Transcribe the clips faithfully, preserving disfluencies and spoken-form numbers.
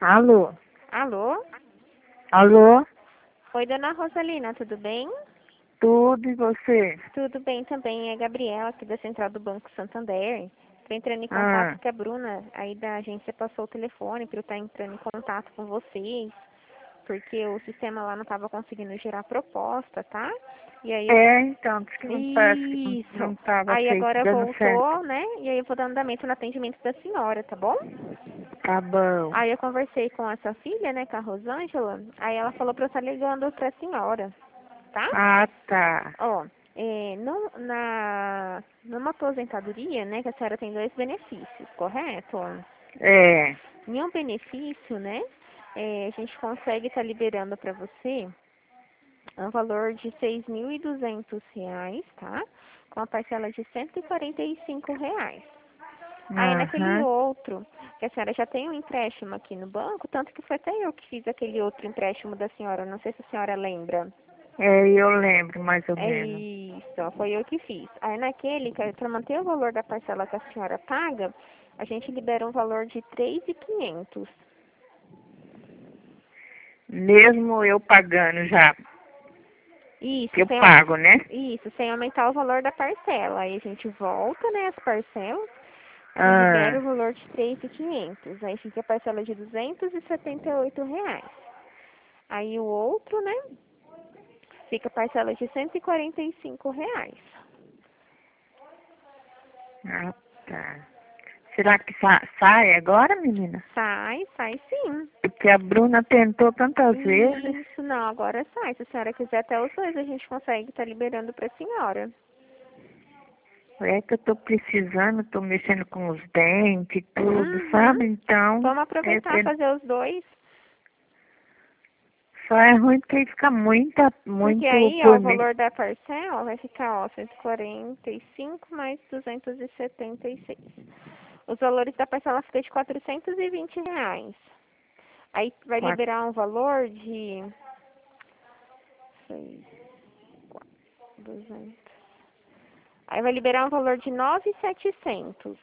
Alô? Alô? Alô? Oi, dona Rosalina, tudo bem? Tudo e você? Tudo bem também, é a Gabriela aqui da Central do Banco Santander. Estou entrando em contato Ah, com a Bruna, aí da agência passou o telefone para eu estar entrando em contato com vocês, porque o sistema lá não estava conseguindo gerar proposta, tá? E aí eu... é, então, diz que não parece que não, não Isso! estava Aí feito, agora dando certo. voltou, né? E aí eu vou dar andamento no atendimento da senhora, tá bom? Tá bom. Aí eu conversei com a sua filha, né, com a Rosângela, aí ela falou para eu estar ligando para a senhora, tá? Ah, tá. Ó, é, no, na, numa aposentadoria, né, que a senhora tem dois benefícios, correto? É. Em um benefício, né, é, a gente consegue estar liberando para você um valor de seis mil e duzentos reais, tá? Com a parcela de cento e quarenta e cinco reais. Aí naquele Aham. outro, que a senhora já tem um empréstimo aqui no banco, tanto que foi até eu que fiz aquele outro empréstimo da senhora, não sei se a senhora lembra. É, eu lembro mais ou É menos. isso, foi eu que fiz. Aí naquele, para manter o valor da parcela que a senhora paga, a gente libera um valor de três mil e quinhentos. Mesmo eu pagando já, Isso, que eu sem, au- pago, né? isso, sem aumentar o valor da parcela. Aí a gente volta, né, as parcelas e libera Ah, o valor de três mil e quinhentos. Aí fica a parcela de duzentos e setenta e oito reais. Aí o outro, né, fica a parcela de cento e quarenta e cinco reais. ah, tá. Será que sa- sai agora, menina? Sai, sai sim. Porque a Bruna tentou tantas vezes. Isso, não, agora sai. Se a senhora quiser até os dois, a gente consegue estar liberando para a senhora. É que eu tô precisando, tô mexendo com os dentes e tudo, Uhum. sabe? Então, Vamos é, aproveitar e é- fazer os dois. só é ruim porque fica muita, Porque muito aí, ó, por o mês. valor da parcela vai ficar, ó, cento e quarenta e cinco mais duzentos e setenta e seis. Os valores da parcela ficam de quatrocentos e vinte reais. Aí vai Quatro. liberar um valor de seis, quatro, duzentos. Aí vai liberar um valor de nove mil e setecentos.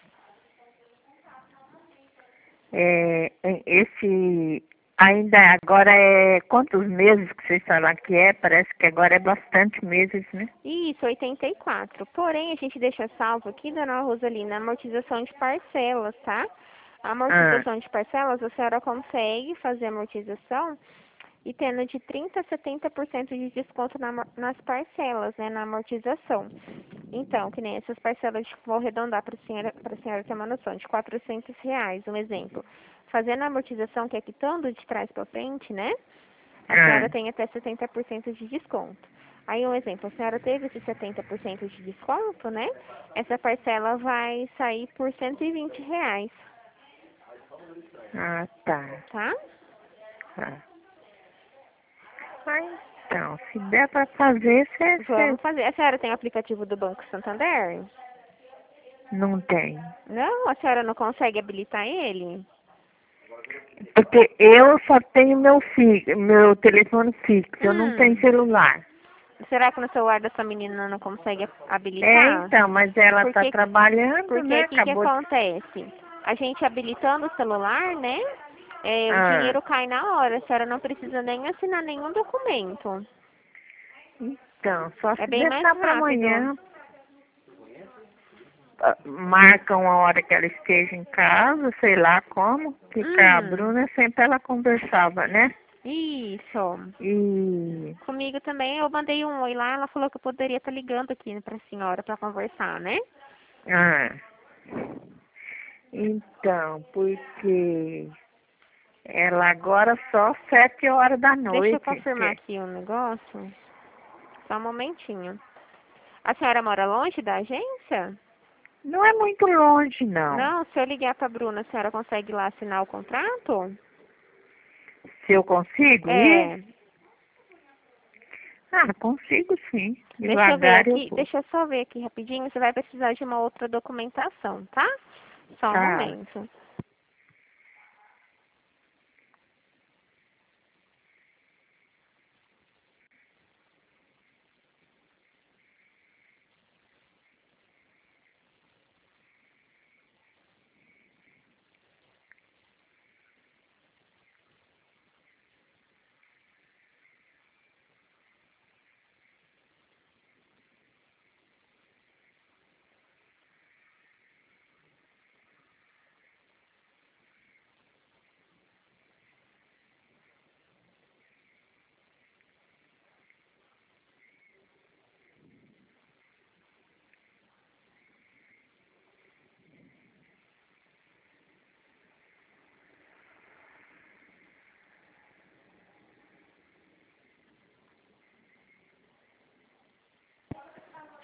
É, é, esse ainda agora é quantos meses que vocês falaram que é? Parece que agora é bastante meses, né? Isso, oitenta e quatro. Porém, a gente deixa salvo aqui, dona Rosalina, a amortização de parcelas, tá? A Ah, amortização de parcelas, a senhora consegue fazer a amortização e tendo de trinta a setenta por cento de desconto na, amor- nas parcelas, né, na amortização. Então, que nem essas parcelas, de- vou arredondar para a senhora, para a senhora ter uma noção, de quatrocentos reais, um exemplo. Fazendo a amortização, que é quitando de trás para frente, né? A ah, senhora tem até setenta por cento de desconto. Aí, um exemplo, a senhora teve esse setenta por cento de desconto, né? Essa parcela vai sair por cento e vinte reais, ah, tá. tá? Tá. Mas, então, se der para fazer, você Vamos fazer. A senhora tem o aplicativo do Banco Santander? não tem. Não? A senhora não consegue habilitar ele? Porque eu só tenho meu fi, meu telefone fixo, eu não tenho Hum. celular. Será que no celular dessa menina não consegue É, habilitar? então, mas ela tá Porque, trabalhando, porque né? o que que Acabou de. acontece? A gente habilitando o celular, né? É, o Ah, dinheiro cai na hora. A senhora não precisa nem assinar nenhum documento. então, só É se bem mais deixar para rápido. amanhã. Ah, marca uma hora que ela esteja em casa, sei lá como, que com a Hum, Bruna sempre ela conversava, né? isso. E. Comigo também, eu mandei um oi lá, ela falou que eu poderia estar ligando aqui pra senhora pra conversar, né? Ah, então, porque ela agora só sete horas da Deixa eu noite, confirmar que aqui um negócio. Só um momentinho. A senhora mora longe da agência? não é muito longe, não. Não, se eu ligar pra Bruna, a senhora consegue ir lá assinar o contrato? Se eu consigo ir? É, Ah, consigo sim. deixa eu ver Devagar eu aqui, vou. deixa eu só ver aqui rapidinho, você vai precisar de uma outra documentação, tá? Só um Tá. momento.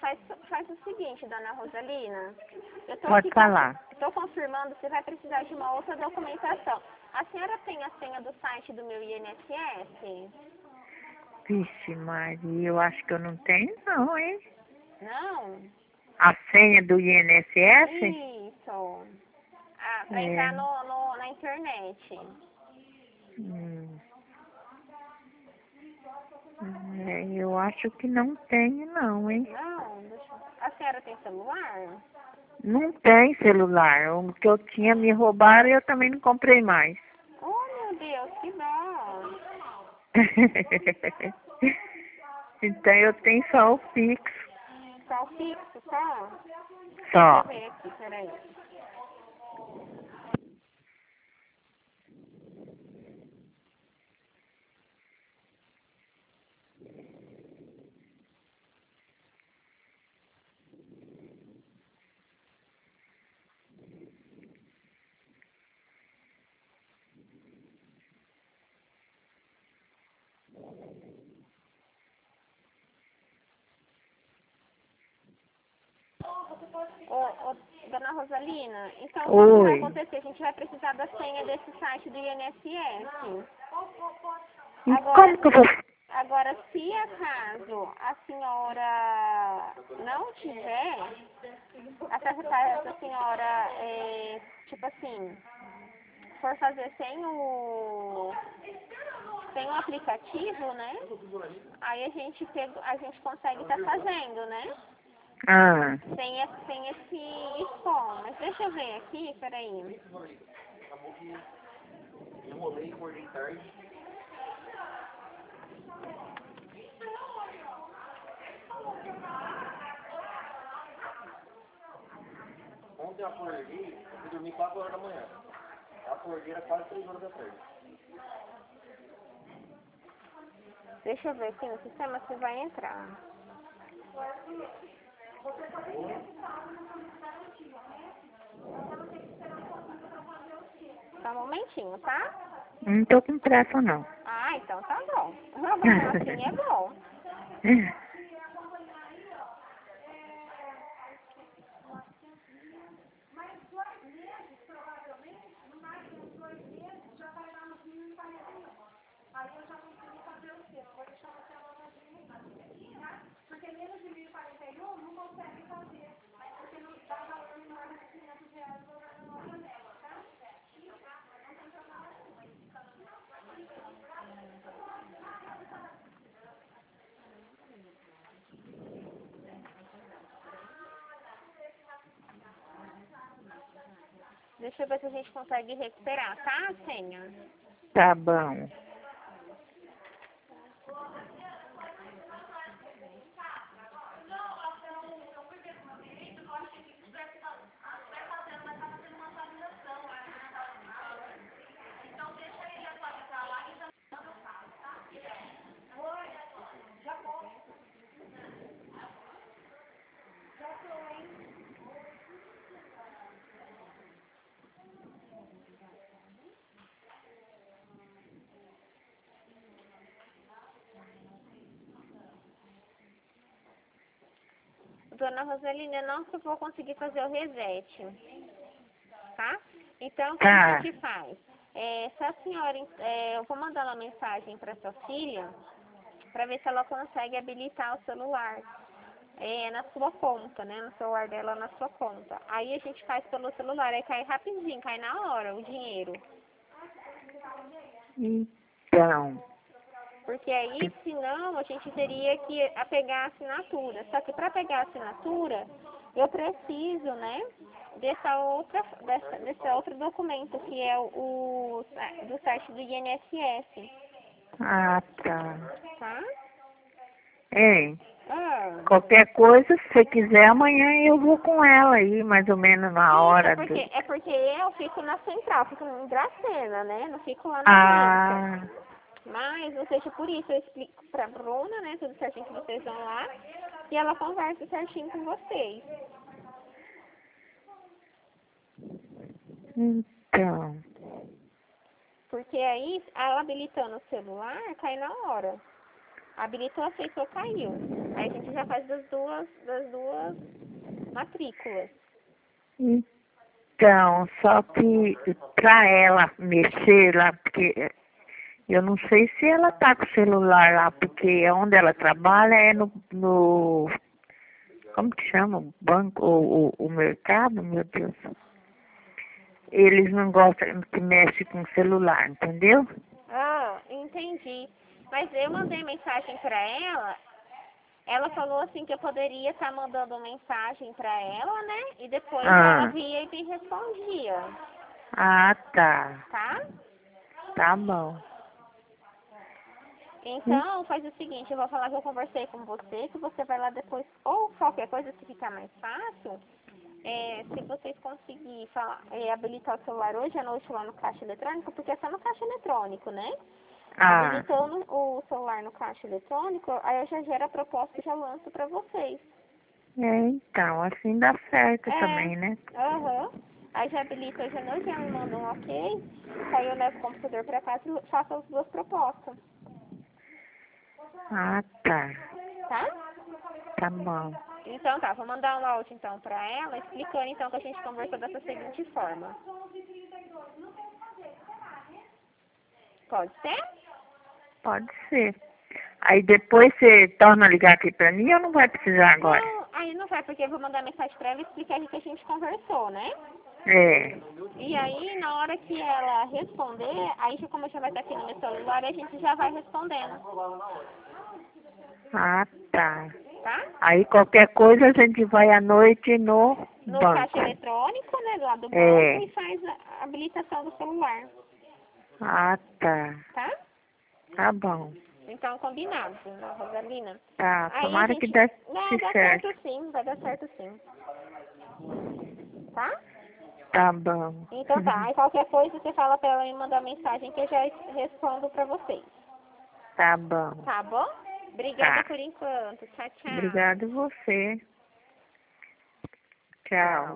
faz, faz o seguinte, dona Rosalina. Eu tô Pode aqui falar. Estou confirmando se vai precisar de uma outra documentação. A senhora tem a senha do site do meu I N S S? Vixe, Maria, eu acho que eu não tenho não, hein? Não? A senha do I N S S? Isso. Ah, para É. entrar no, no, na internet. Hum. É, eu acho que não tenho não, hein? Não? Deixa eu... A senhora tem celular? Não tem celular. O que eu tinha me roubaram e eu também não comprei mais. Oh, meu Deus, que bom. Então eu tenho só o fixo. Só o fixo, só? Deixa Só. eu ver aqui, peraí. Ô, ô, dona Rosalina, então o que vai Oi. acontecer? A gente vai precisar da senha desse site do I N S S. E Agora, como que eu vou... agora, se acaso a senhora não tiver, até se a senhora, é, tipo assim, for fazer sem o, sem o aplicativo, né? Aí a gente, pega, a gente consegue estar fazendo, né? Ah, Sem, esse- sem esse som. Mas deixa eu ver aqui, peraí. Ontem eu acordei, eu fui dormir quatro horas da manhã. Eu acordei era quase três horas da tarde. Deixa eu ver aqui no sistema se vai entrar. Só um momentinho, tá? não tô com pressa não. Ah, então tá bom. Assim é bom. Deixa eu ver se a gente consegue recuperar, tá, a senha? Tá bom. Dona Rosalina, eu não vou conseguir fazer o reset, tá? Então, o que a Tá. gente faz? É, se a senhora, é, eu vou mandar uma mensagem para sua filha, para ver se ela consegue habilitar o celular é, na sua conta, né? No celular dela, na sua conta. Aí a gente faz pelo celular, aí cai rapidinho, cai na hora o dinheiro. Então, Porque aí, senão, a gente teria que a pegar a assinatura. Só que para pegar a assinatura, eu preciso, né, dessa outra, dessa, desse outro documento, que é o, o do site do I N S S, ah, tá. tá? Ei, Ah, qualquer coisa, se você quiser, amanhã eu vou com ela aí, mais ou menos na isso, é hora porque, do... é porque eu fico na central, fico em Dracena, né? Não fico lá na agência. Ah, Mas, não seja por isso, eu explico pra Bruna, né, tudo certinho que vocês vão lá, e ela conversa certinho com vocês. então, Porque aí, ela habilitando o celular, cai na hora. Habilitou, aceitou, caiu. Aí a gente já já faz das duas, das duas matrículas. Então, só que pra ela mexer lá, porque eu não sei se ela tá com o celular lá, porque onde ela trabalha é no, no como que chama? O banco, o, o, o mercado, meu Deus. Eles não gostam que mexe com o celular, entendeu? Ah, entendi. Mas eu mandei mensagem pra ela, ela falou assim que eu poderia estar mandando mensagem pra ela, né? E depois Ah. ela via e me respondia, Ah, tá. tá? Tá bom. Então, faz o seguinte, eu vou falar que eu conversei com você, que você vai lá depois, ou qualquer coisa se ficar mais fácil, é, se vocês conseguirem falar, é, habilitar o celular hoje à noite lá no caixa eletrônico, porque é só no caixa eletrônico, né? Ah, Habilitando o celular no caixa eletrônico, aí eu já gero a proposta e já lanço pra vocês. é, então, assim dá certo É, também, né? aham. Aí já habilita hoje à noite, já me manda um ok, aí eu levo o computador pra casa e faço as duas propostas, Ah, tá. tá? Tá bom. Então tá, vou mandar um áudio então pra ela, explicando então que a gente conversou dessa seguinte forma. Pode ser? Pode ser. Aí depois você torna a ligar aqui pra mim ou não vai precisar agora? Não, aí não vai, porque eu vou mandar mensagem pra ela e explicar o que a gente conversou, né? É. E aí, na hora que ela responder, aí já- como já vai estar aqui no meu celular, a gente já vai respondendo, Ah, tá. tá? Aí qualquer coisa a gente vai à noite no No banco. caixa eletrônico, né, lá do banco, É. e faz a habilitação do celular, Ah, tá. tá? Tá bom. Então, combinado, né, Rosalina? Tá. Aí a Tomara que gente... dê Não, dá certo. certo sim, vai dar certo sim, tá? Tá bom. Então tá, aí qualquer coisa você fala pra ela me mandar mensagem que eu já respondo pra vocês. Tá bom. Tá bom? Obrigada Tá. por enquanto. Tchau, tchau. Obrigado você. Tchau.